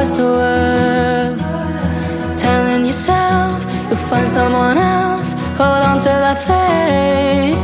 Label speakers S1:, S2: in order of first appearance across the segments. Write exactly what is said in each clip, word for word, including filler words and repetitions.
S1: across the world, telling yourself you'll find someone else. Hold on to that faith.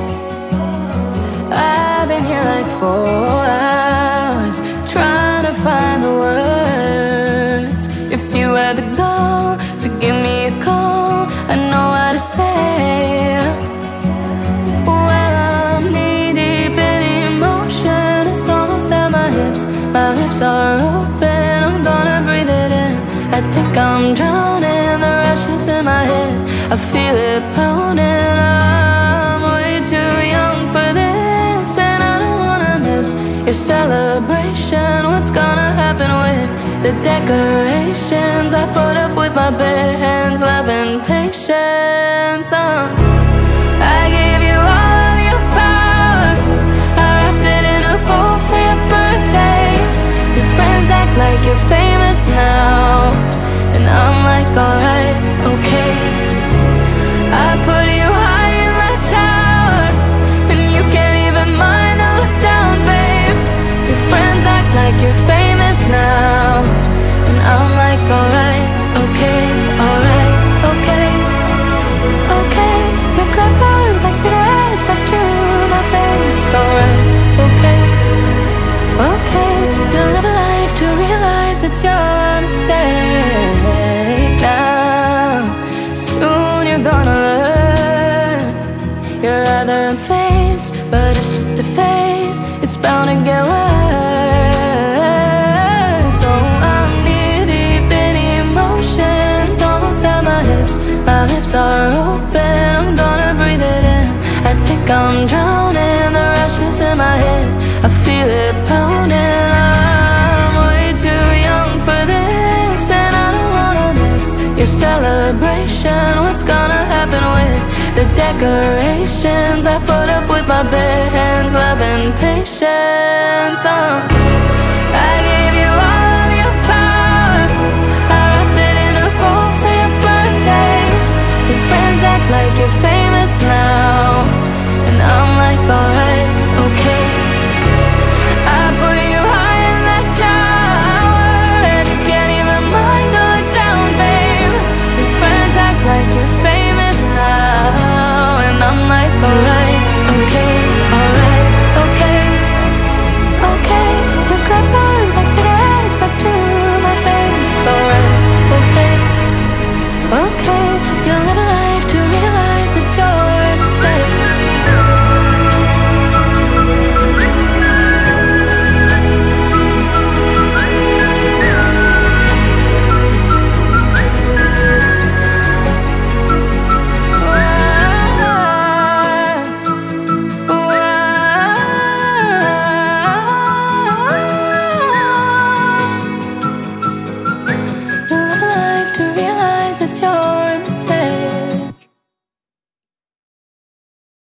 S1: I've been here like four hours trying to find the words. If you had the goal to give me a call, I know what to say. Well, I'm knee-deep in emotion. It's almost at my hips. My lips are open, I'm gonna breathe it in. I think I'm drowning, the rush is in my head. I feel it pounding. I'm way too young for this, and I don't wanna miss your celebration. What's gonna happen with the decorations I put up with my bare hands, love and patience? uh. I gave you all of your power, I wrapped it in a bow for your birthday. Your friends act like you're famous now, and I'm like, alright, okay. I put you high in the tower, and you can't even mind to look down, babe. Your friends act like you're famous now, and I'm like, alright, okay, alright, okay, okay. Regret burns like cigarettes pressed to my face. Alright, okay, okay. You'll live a life to realize it's your mistake now. Soon you're gonna learn. You're rather unfazed, but it's just a phase. It's bound to get worse. So I'm knee-deep in emotions. It's almost at my hips. My lips are open, I'm gonna breathe it in. I think I'm drowning, the rush is in my head. I feel it pounding. I'm way too young for this, and I don't wanna miss your celebration. What's gonna happen with the decorations I put up with my bare hands, love and patience?